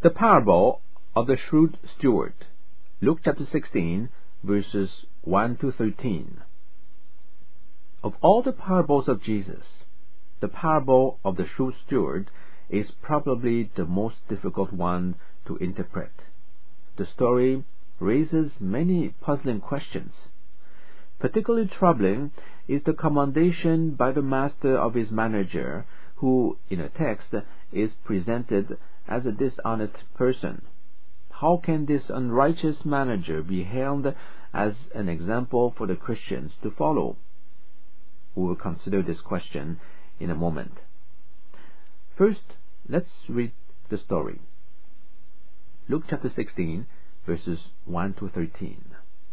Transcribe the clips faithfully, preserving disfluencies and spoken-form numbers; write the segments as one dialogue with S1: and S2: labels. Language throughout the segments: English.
S1: The parable of the shrewd steward. Luke chapter sixteen, verses one to thirteen. Of all the parables of Jesus, the parable of the shrewd steward is probably the most difficult one to interpret. The story raises many puzzling questions. Particularly troubling is the commendation by the master of his manager, who, in a text, is presented as a dishonest person. How can this unrighteous manager be hailed as an example for the Christians to follow? We will consider this question in a moment. First, let's read the story. Luke chapter sixteen, verses one to thirteen.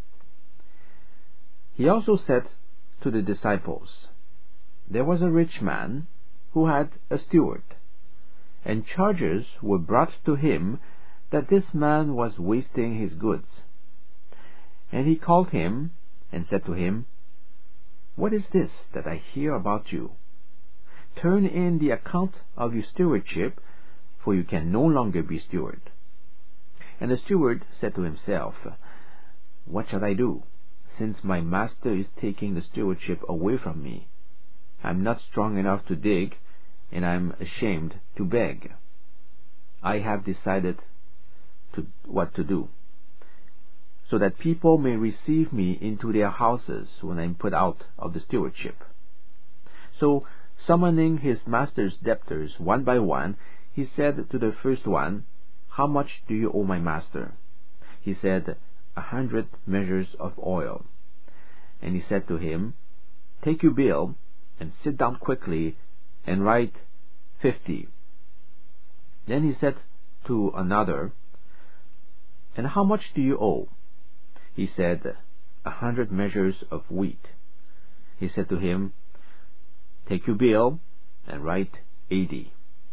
S1: He also said to the disciples, "There was a rich man who had a steward, and charges were brought to him that this man was wasting his goods. And he called him and said to him, 'What is this that I hear about you? Turn in the account of your stewardship, for you can no longer be steward.' And the steward said to himself, 'What shall I do, since my master is taking the stewardship away from me? I'm not strong enough to dig, and I'm ashamed to beg. I have decided to what to do, so that people may receive me into their houses when I'm put out of the stewardship.' So, summoning his master's debtors one by one, he said to the first one, 'How much do you owe my master?' He said, 'A hundred measures of oil.' And he said to him, 'Take your bill, and sit down quickly, and write fifty.' Then he said to another, 'And how much do you owe?' He said, 'A hundred measures of wheat.' He said to him, 'Take your bill, and write eighty.'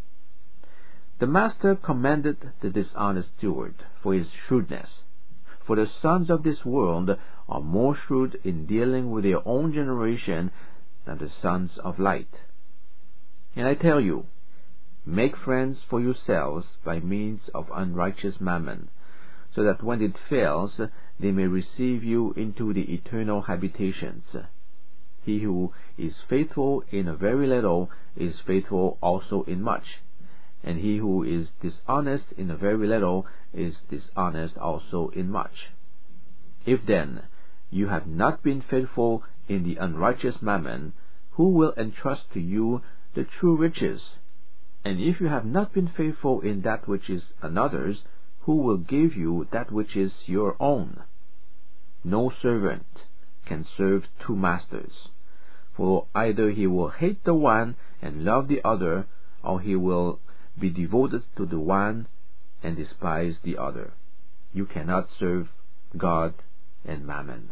S1: The master commended the dishonest steward for his shrewdness, for the sons of this world are more shrewd in dealing with their own generation than the sons of light. And I tell you, make friends for yourselves by means of unrighteous mammon, so that when it fails, they may receive you into the eternal habitations. He who is faithful in a very little is faithful also in much, and he who is dishonest in a very little is dishonest also in much. If then you have not been faithful in the unrighteous mammon, who will entrust to you the true riches? And if you have not been faithful in that which is another's, who will give you that which is your own? No servant can serve two masters, for either he will hate the one and love the other, or he will be devoted to the one and despise the other. You cannot serve God and mammon."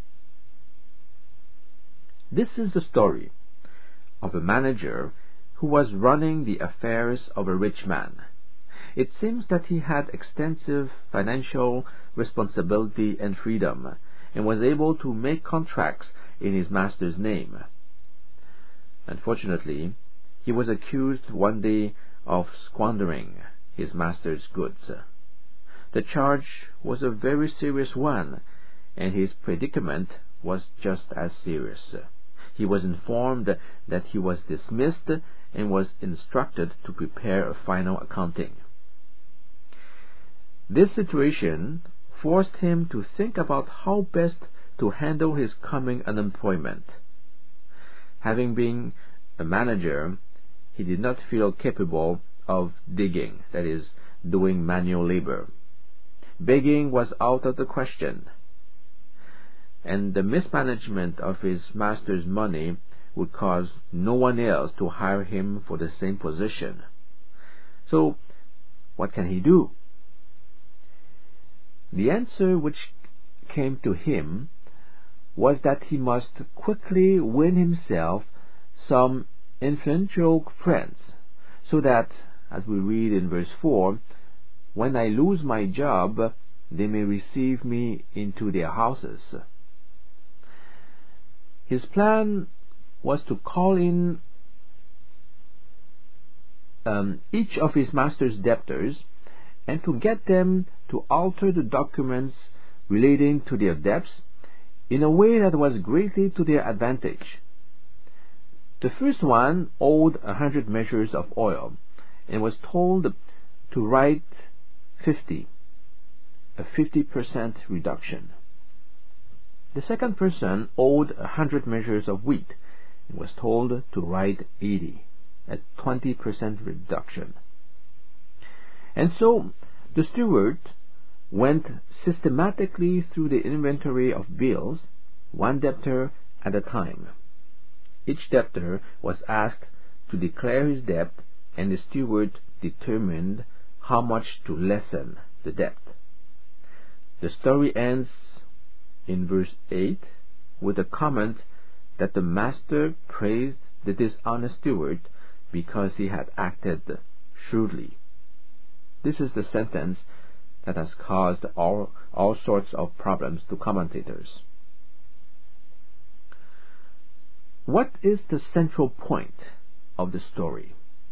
S1: This is the story of a manager who was running the affairs of a rich man. It seems that he had extensive financial responsibility and freedom, and was able to make contracts in his master's name. Unfortunately, he was accused one day of squandering his master's goods. The charge was a very serious one, and his predicament was just as serious. He was informed that he was dismissed and was instructed to prepare a final accounting. This situation forced him to think about how best to handle his coming unemployment. Having been a manager, he did not feel capable of digging, that is, doing manual labor. Begging was out of the question, and the mismanagement of his master's money would cause no one else to hire him for the same position. So, what can he do? The answer which came to him was that he must quickly win himself some influential friends, so that, as we read in verse four, when I lose my job, they may receive me into their houses. His plan was to call in um, each of his master's debtors and to get them to alter the documents relating to their debts in a way that was greatly to their advantage. The first one owed a hundred measures of oil and was told to write fifty, a fifty percent reduction. The second person owed a hundred measures of wheat and was told to write eighty, a twenty percent reduction. And so the steward went systematically through the inventory of bills, one debtor at a time. Each debtor was asked to declare his debt, and the steward determined how much to lessen the debt. The story ends in verse eight with a comment that the master praised the dishonest steward because he had acted shrewdly. This is the sentence that has caused all, all sorts of problems to commentators. What is the central point of the story?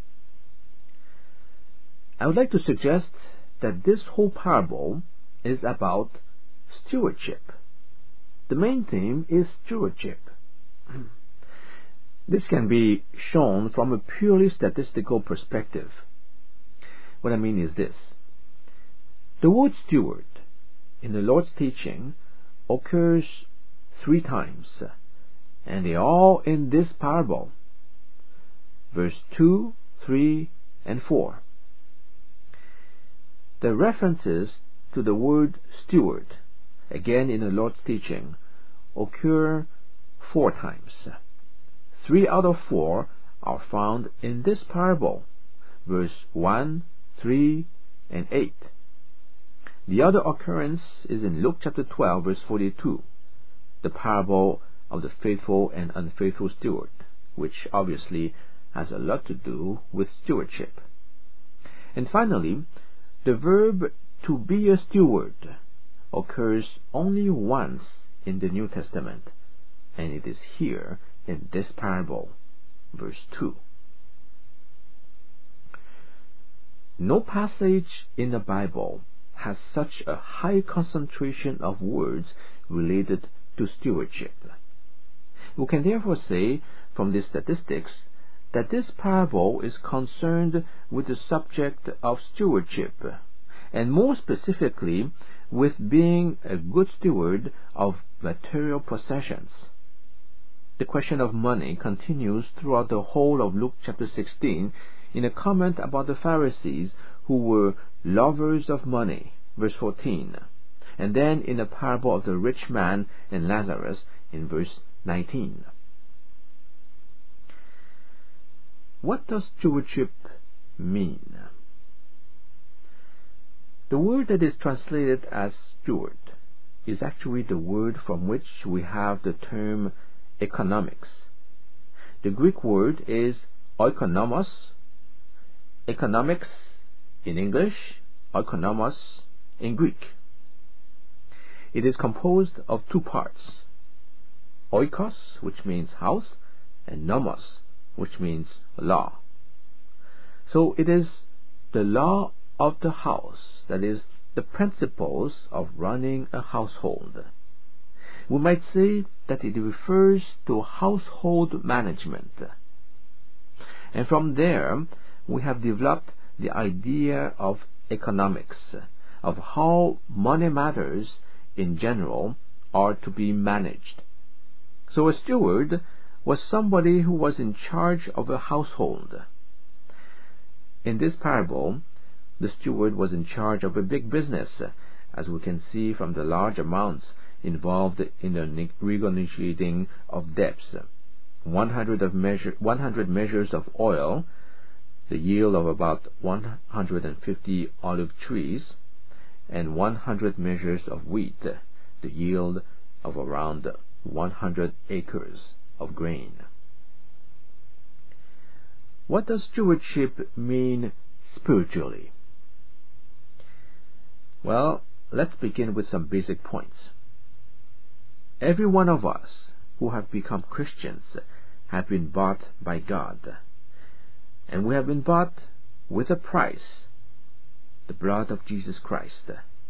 S1: I would like to suggest that this whole parable is about stewardship. The main theme is stewardship. This can be shown from a purely statistical perspective. What I mean is this. The word steward in the Lord's teaching occurs three times, and they are all in this parable. Verse two, three, and four. The references to the word steward, again in the Lord's teaching, occur four times. Three out of four are found in this parable, verse one, three, and eight. The other occurrence is in Luke chapter twelve, verse forty-two, the parable of the faithful and unfaithful steward, which obviously has a lot to do with stewardship. And finally, the verb to be a steward occurs only once in the New Testament, and it is here in this parable, verse two. No passage in the Bible has such a high concentration of words related to stewardship. We can therefore say from the statistics that this parable is concerned with the subject of stewardship, and more specifically with being a good steward of material possessions. The question of money continues throughout the whole of Luke chapter sixteen in a comment about the Pharisees who were lovers of money, verse fourteen, and then in the parable of the rich man and Lazarus in verse nineteen. What does stewardship mean? The word that is translated as steward is actually the word from which we have the term economics. The Greek word is oikonomos, economics in English, oikonomos in Greek. It is composed of two parts, oikos, which means house, and nomos, which means law. So it is the law of the house, that is, the principles of running a household. We might say that it refers to household management. And from there, we have developed the idea of economics, of how money matters in general are to be managed. So a steward was somebody who was in charge of a household. In this parable, the steward was in charge of a big business, as we can see from the large amounts involved in the renegotiating of debts. one hundred, of measure, one hundred measures of oil, the yield of about one hundred fifty olive trees, and one hundred measures of wheat, the yield of around one hundred acres of grain. What does stewardship mean spiritually? Well, let's begin with some basic points. Every one of us who have become Christians have been bought by God, and we have been bought with a price. the blood of Jesus Christ.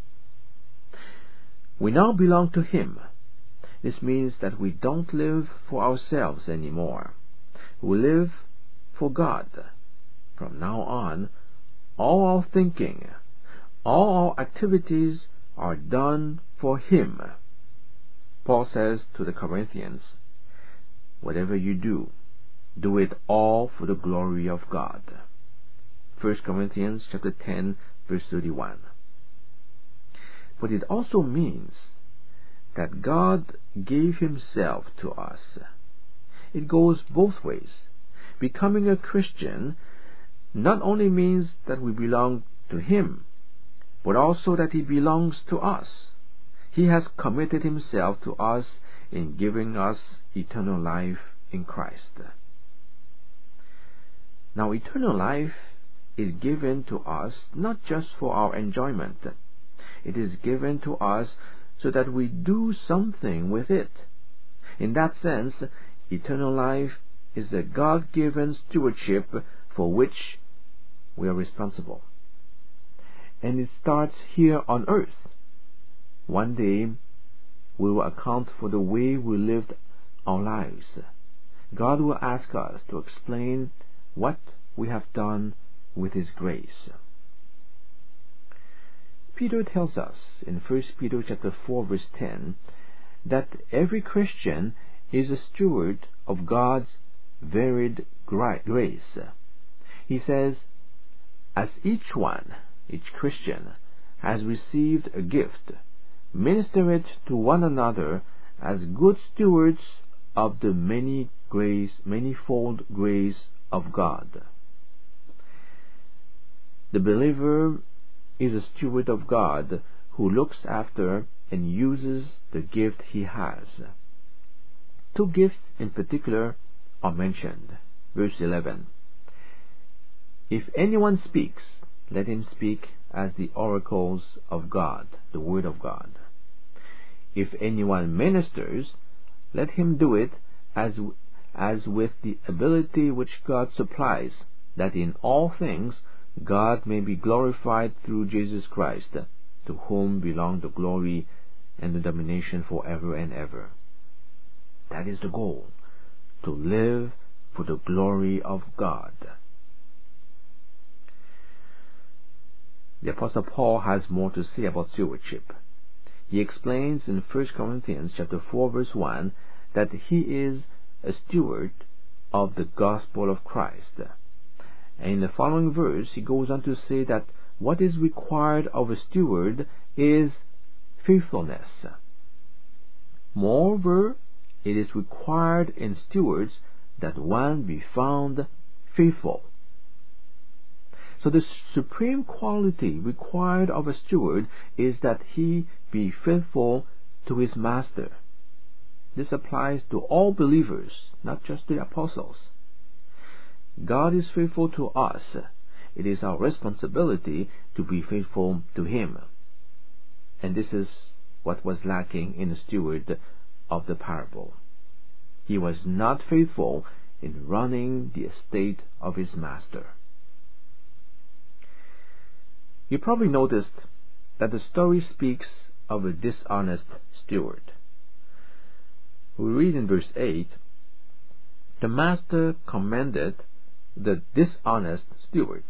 S1: We now belong to Him. This means that we don't live for ourselves anymore. We live for God. From now on, all our thinking, all our activities are done for Him. Paul says to the Corinthians, "Whatever you do, do it all for the glory of God." First Corinthians chapter ten, verse thirty-one. But it also means that God gave Himself to us. It goes both ways. Becoming a Christian not only means that we belong to Him, but also that He belongs to us. He has committed Himself to us in giving us eternal life in Christ. Now, eternal life is given to us not just for our enjoyment. It is given to us so that we do something with it. In that sense, eternal life is a God-given stewardship for which we are responsible. And it starts here on earth. One day, we will account for the way we lived our lives. God will ask us to explain what we have done with His grace. Peter tells us in First Peter chapter four, verse ten, that every Christian is a steward of God's varied grace. He says, "As each one, each Christian, has received a gift, minister it to one another as good stewards of the many grace, manifold grace of God." The believer is a steward of God who looks after and uses the gift he has. Two gifts in particular are mentioned. Verse eleven. "If anyone speaks, let him speak as the oracles of God," the Word of God. "If anyone ministers, let him do it as, as with the ability which God supplies, that in all things God may be glorified through Jesus Christ, to whom belong the glory and the domination forever and ever." That is the goal, to live for the glory of God. The Apostle Paul has more to say about stewardship. He explains in First Corinthians chapter four, verse one, that he is a steward of the gospel of Christ. And in the following verse, he goes on to say that what is required of a steward is faithfulness. Moreover, it is required in stewards that one be found faithful. So the supreme quality required of a steward is that he be faithful to his master. This applies to all believers, not just the apostles. God is faithful to us. It is our responsibility to be faithful to Him. And this is what was lacking in the steward of the parable. He was not faithful in running the estate of his master. You probably noticed that the story speaks of a dishonest steward. We read in verse eight, "The master commended the dishonest steward."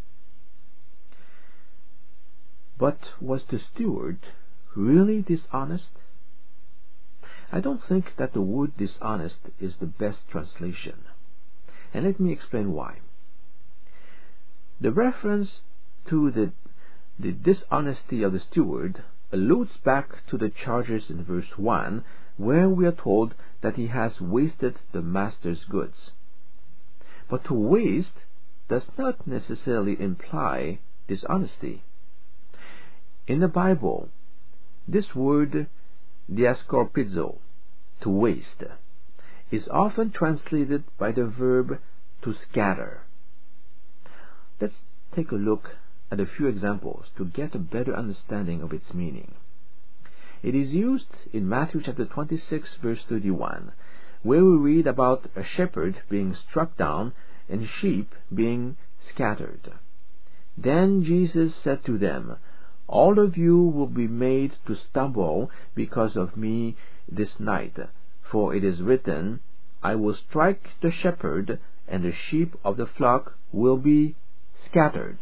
S1: But was the steward really dishonest? I don't think that the word dishonest is the best translation. And let me explain why. The reference to the, the dishonesty of the steward alludes back to the charges in verse one, where we are told that he has wasted the master's goods. But to waste does not necessarily imply dishonesty. In the Bible, this word diascorpizo, to waste, is often translated by the verb to scatter. Let's take a look at a few examples to get a better understanding of its meaning. It is used in Matthew chapter twenty-six, verse thirty-one, where we read about a shepherd being struck down and sheep being scattered. Then Jesus said to them, All of you will be made to stumble because of me this night, for it is written, I will strike the shepherd, and the sheep of the flock will be scattered.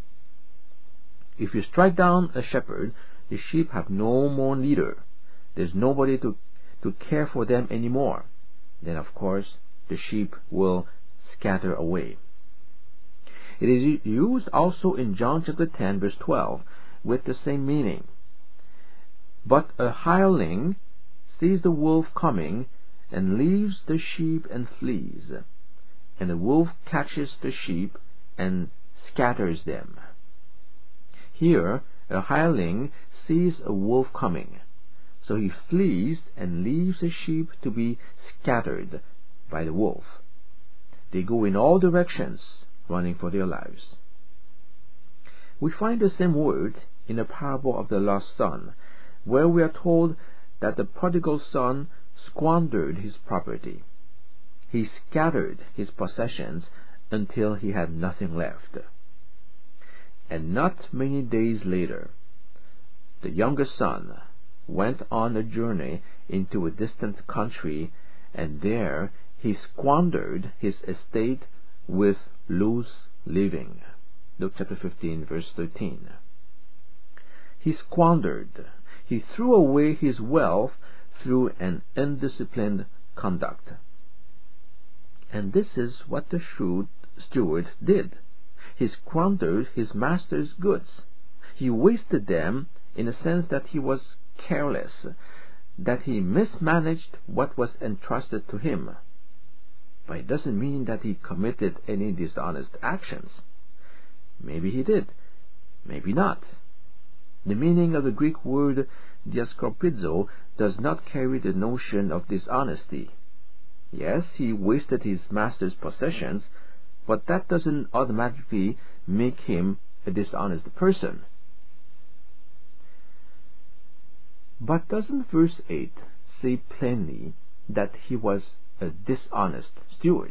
S1: If you strike down a shepherd, the sheep have no more leader. There's nobody to, to care for them anymore. Then, of course, the sheep will scatter away. It is used also in John chapter ten, verse twelve, with the same meaning. But a hireling sees the wolf coming, and leaves the sheep and flees, and the wolf catches the sheep and scatters them. Here, a hireling sees a wolf coming, so he flees and leaves the sheep to be scattered by the wolf. They go in all directions, running for their lives. We find the same word in the parable of the lost son, where we are told that the prodigal son squandered his property. He scattered his possessions until he had nothing left. And not many days later, the youngest son went on a journey into a distant country, and there he squandered his estate with loose living. Luke chapter fifteen, verse thirteen. He squandered. He threw away his wealth through an undisciplined conduct. And this is what the shrewd steward did. He squandered his master's goods. He wasted them in a sense that he was careless, that he mismanaged what was entrusted to him. But it doesn't mean that he committed any dishonest actions. Maybe he did, maybe not. The meaning of the Greek word diaskoropidzo does not carry the notion of dishonesty. Yes, he wasted his master's possessions, but that doesn't automatically make him a dishonest person. But doesn't verse eight say plainly that he was a dishonest steward?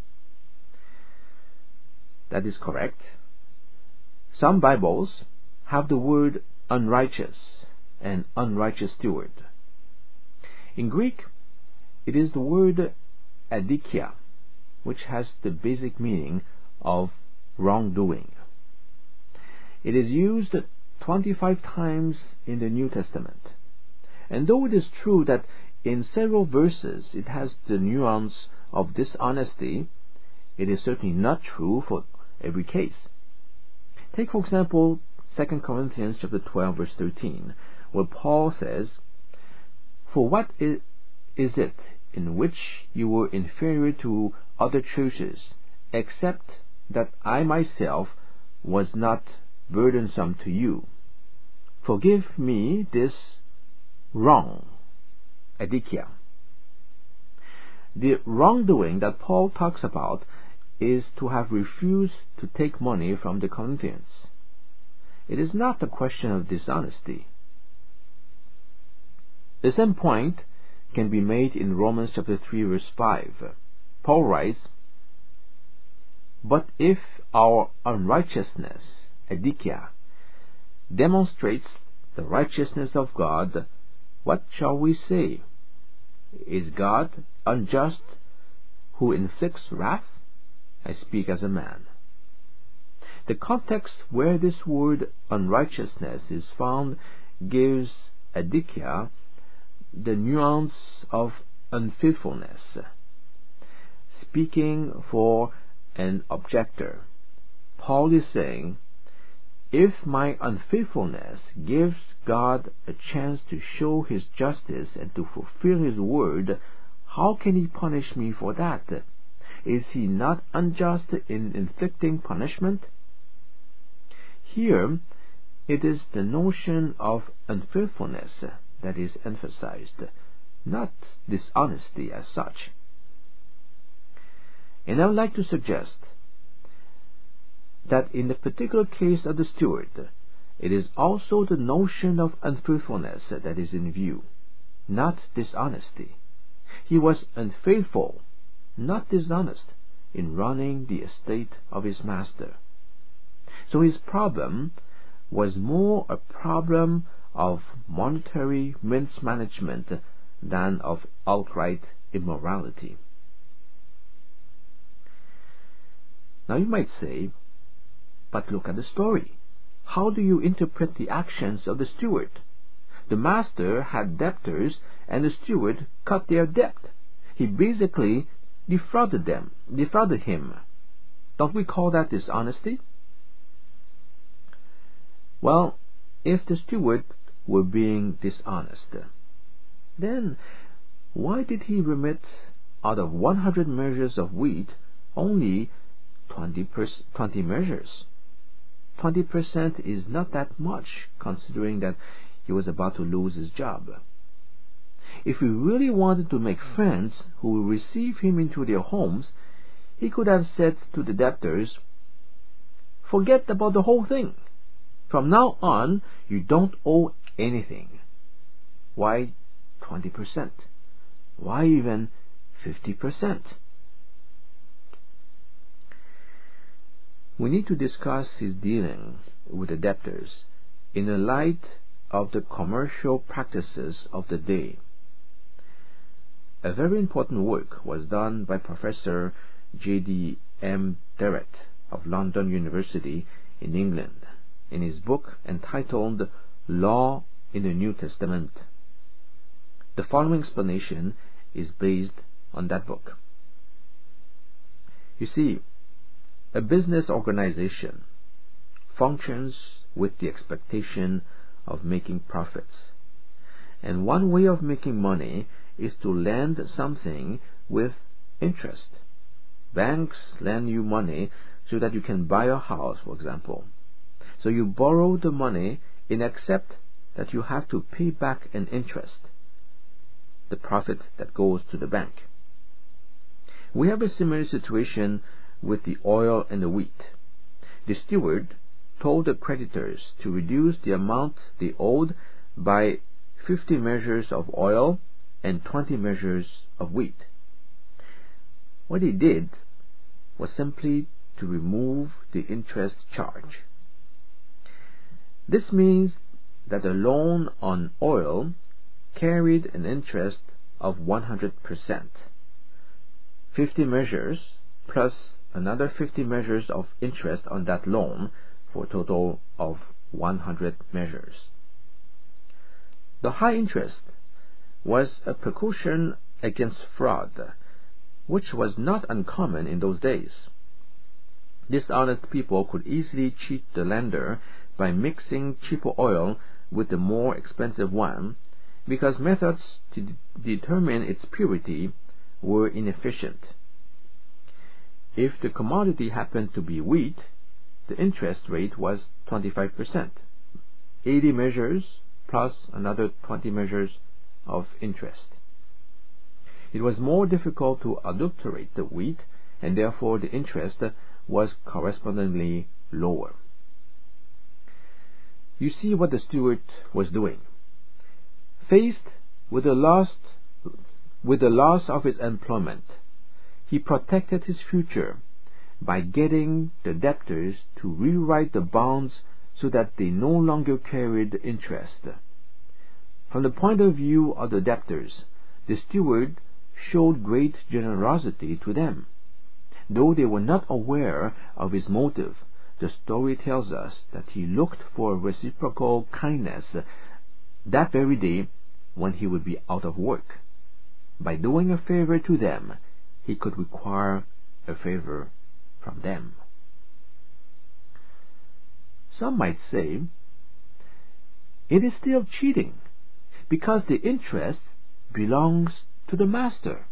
S1: That is correct. Some Bibles have the word unrighteous and unrighteous steward. In Greek, it is the word adikia, which has the basic meaning of wrongdoing. It is used twenty-five times in the New Testament. And though it is true that in several verses it has the nuance of dishonesty, it is certainly not true for every case. Take, for example, Second Corinthians chapter twelve, verse thirteen, where Paul says, For what is, is it in which you were inferior to other churches, except that I myself was not burdensome to you? Forgive me this wrong, adikia. The wrongdoing that Paul talks about is to have refused to take money from the Corinthians. It is not a question of dishonesty. The same point can be made in Romans chapter three, verse five. Paul writes, But if our unrighteousness, adikia, demonstrates the righteousness of God, what shall we say? Is God unjust who inflicts wrath? I speak as a man. The context where this word unrighteousness is found gives adikia the nuance of unfaithfulness. Speaking for an objector, Paul is saying, if my unfaithfulness gives God a chance to show His justice and to fulfill His word, how can He punish me for that? Is He not unjust in inflicting punishment? Here, it is the notion of unfaithfulness that is emphasized, not dishonesty as such. And I would like to suggest that in the particular case of the steward, it is also the notion of unfaithfulness that is in view, not dishonesty. He was unfaithful, not dishonest, in running the estate of his master. So his problem was more a problem of monetary mismanagement than of outright immorality. Now you might say, but look at the story. How do you interpret the actions of the steward? The master had debtors and the steward cut their debt. He basically defrauded them, defrauded him. Don't we call that dishonesty? Well, if the steward were being dishonest, then why did he remit out of one hundred measures of wheat only twenty, twenty measures? twenty percent is not that much, considering that he was about to lose his job. If he really wanted to make friends who will receive him into their homes, he could have said to the debtors, "Forget about the whole thing. From now on, you don't owe anything." Why twenty percent? Why even fifty percent? We need to discuss his dealing with the debtors in the light of the commercial practices of the day. A very important work was done by Professor J D M Derrett of London University in England in his book entitled Law in the New Testament. The following explanation is based on that book. You see, a business organization functions with the expectation of making profits. And one way of making money is to lend something with interest. Banks lend you money so that you can buy a house, for example. So you borrow the money in accept that you have to pay back an interest, the profit that goes to the bank. We have a similar situation with the oil and the wheat. The steward told the creditors to reduce the amount they owed by fifty measures of oil and twenty measures of wheat. What he did was simply to remove the interest charge. This means that the loan on oil carried an interest of one hundred percent. fifty measures plus another fifty measures of interest on that loan for a total of one hundred measures. The high interest was a precaution against fraud, which was not uncommon in those days. Dishonest people could easily cheat the lender by mixing cheaper oil with the more expensive one, because methods to de- determine its purity were inefficient. If the commodity happened to be wheat, the interest rate was twenty-five percent, eighty measures plus another twenty measures of interest. It was more difficult to adulterate the wheat, and therefore the interest was correspondingly lower. You see what the steward was doing. Faced with the loss, with the loss of his employment, he protected his future by getting the debtors to rewrite the bonds so that they no longer carried interest. From the point of view of the debtors, the steward showed great generosity to them. Though they were not aware of his motive, the story tells us that he looked for reciprocal kindness that very day when he would be out of work. By doing a favor to them, he could require a favor from them. Some might say, it is still cheating, because the interest belongs to the master.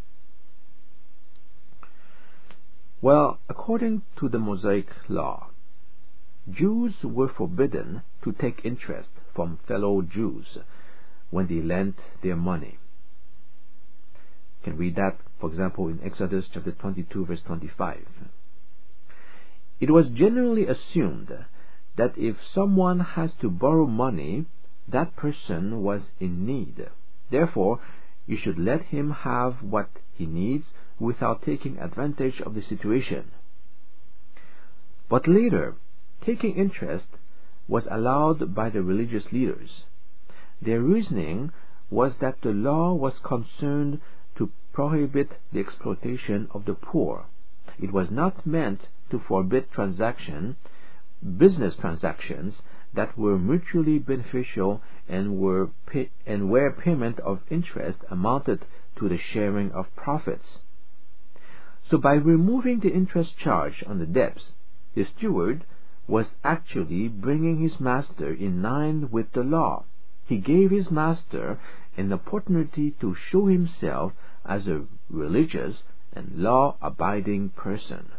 S1: Well, according to the Mosaic law, Jews were forbidden to take interest from fellow Jews when they lent their money. You can read that, for example, in Exodus chapter twenty-two, verse twenty-five. It was generally assumed that if someone has to borrow money, that person was in need. Therefore, you should let him have what he needs without taking advantage of the situation. But later, taking interest was allowed by the religious leaders. Their reasoning was that the law was concerned to prohibit the exploitation of the poor. It was not meant to forbid transaction, business transactions that were mutually beneficial and were pay, and where payment of interest amounted to the sharing of profits. So by removing the interest charge on the debts, the steward was actually bringing his master in line with the law. He gave his master an opportunity to show himself as a religious and law-abiding person.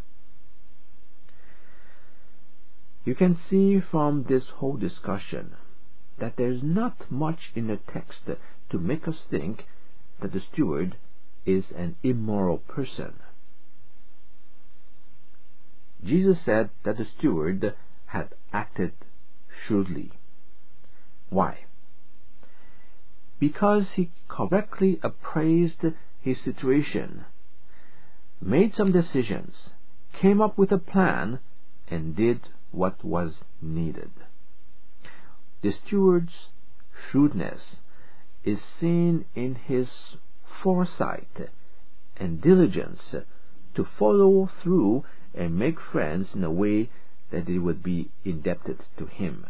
S1: You can see from this whole discussion that there is not much in the text to make us think that the steward is an immoral person. Jesus said that the steward had acted shrewdly. Why? Because he correctly appraised his situation, made some decisions, came up with a plan, and did what was needed. The steward's shrewdness is seen in his foresight and diligence to follow through and make friends in a way that they would be indebted to him.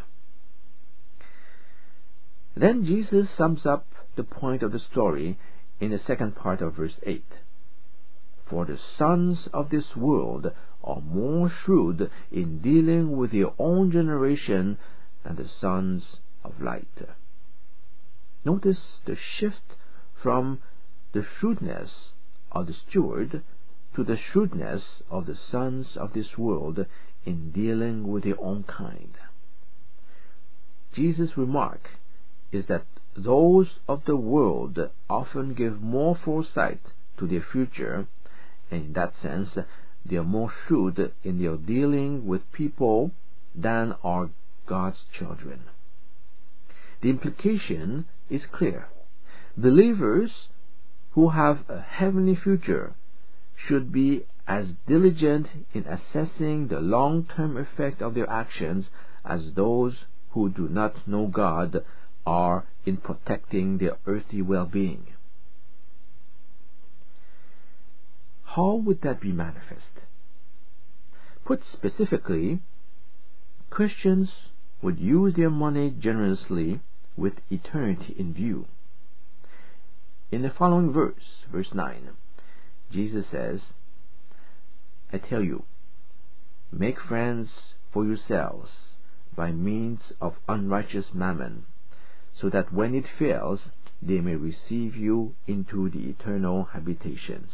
S1: Then Jesus sums up the point of the story in the second part of verse eight. For the sons of this world are more shrewd in dealing with their own generation than the sons of light. Notice the shift from the shrewdness of the steward to the shrewdness of the sons of this world in dealing with their own kind. Jesus' remark is that those of the world often give more foresight to their future, and in that sense they are more shrewd in their dealing with people than are God's children. The implication is clear. Believers who have a heavenly future should be as diligent in assessing the long-term effect of their actions as those who do not know God are in protecting their earthly well-being. How would that be manifest? Put specifically, Christians would use their money generously with eternity in view. In the following verse, verse nine, Jesus says, I tell you, make friends for yourselves by means of unrighteous mammon, so that when it fails, they may receive you into the eternal habitations.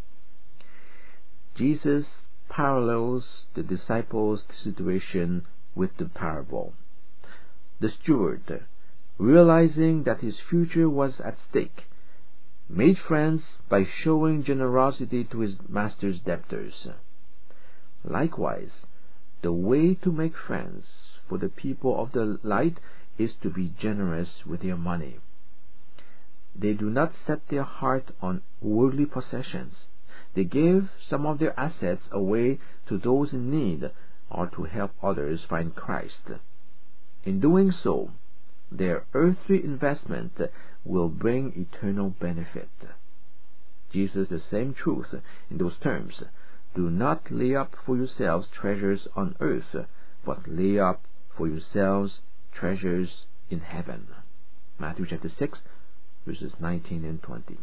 S1: Jesus parallels the disciples' situation with the parable. The steward, realizing that his future was at stake, made friends by showing generosity to his master's debtors. Likewise, the way to make friends for the people of the light is to be generous with their money. They do not set their heart on worldly possessions. They give some of their assets away to those in need or to help others find Christ. In doing so, their earthly investment will bring eternal benefit. Jesus, the same truth in those terms. Do not lay up for yourselves treasures on earth, but lay up for yourselves treasures in heaven. Matthew chapter six, verses nineteen and twenty.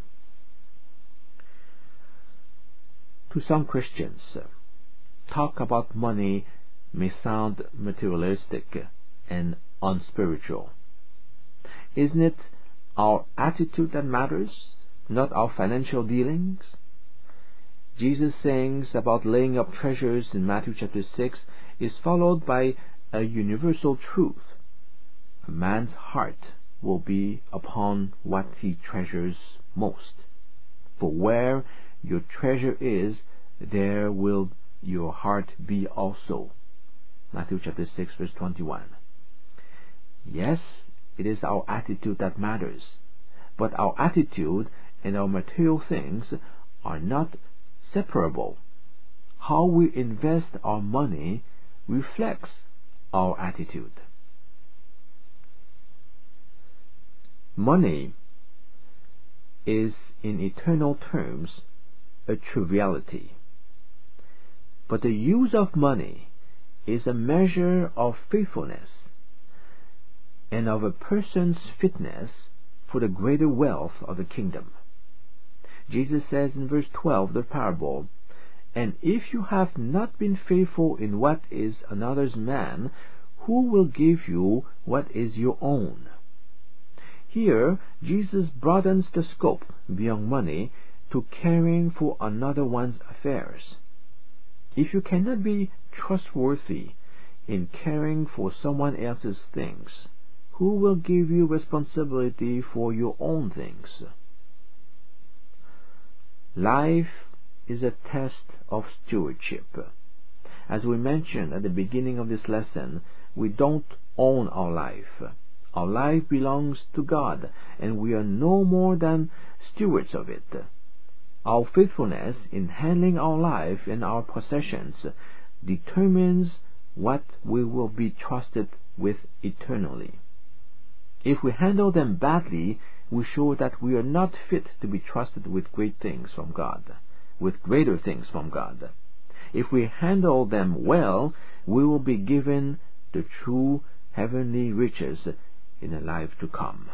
S1: To some Christians, talk about money may sound materialistic and unspiritual. Isn't it our attitude that matters, not our financial dealings? Jesus' sayings about laying up treasures in Matthew chapter six is followed by a universal truth. A man's heart will be upon what he treasures most. For where your treasure is, there will your heart be also. Matthew chapter six, verse twenty-one. Yes, it is our attitude that matters, but our attitude and our material things are not separable. How we invest our money reflects our attitude. Money is, in eternal terms, a triviality. But the use of money is a measure of faithfulness and of a person's fitness for the greater wealth of the kingdom. Jesus says in verse twelve of the parable, "And if you have not been faithful in what is another's man, who will give you what is your own?" Here, Jesus broadens the scope beyond money to caring for another one's affairs. If you cannot be trustworthy in caring for someone else's things, who will give you responsibility for your own things? Life is a test of stewardship. As we mentioned at the beginning of this lesson, we don't own our life. Our life belongs to God, and we are no more than stewards of it. Our faithfulness in handling our life and our possessions determines what we will be trusted with eternally. If we handle them badly, we show that we are not fit to be trusted with great things from God, with greater things from God. If we handle them well, we will be given the true heavenly riches in a life to come.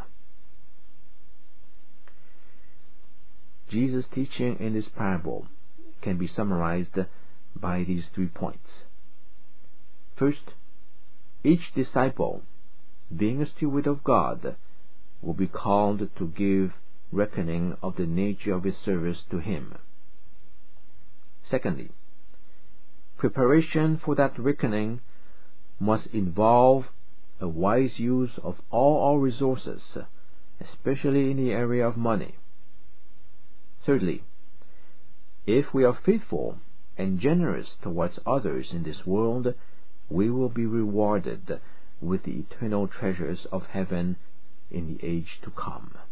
S1: Jesus' teaching in this parable can be summarized by these three points. First, each disciple, being a steward of God, will be called to give reckoning of the nature of his service to Him. Secondly, preparation for that reckoning must involve a wise use of all our resources, especially in the area of money. Thirdly, if we are faithful and generous towards others in this world, we will be rewarded with the eternal treasures of heaven in the age to come.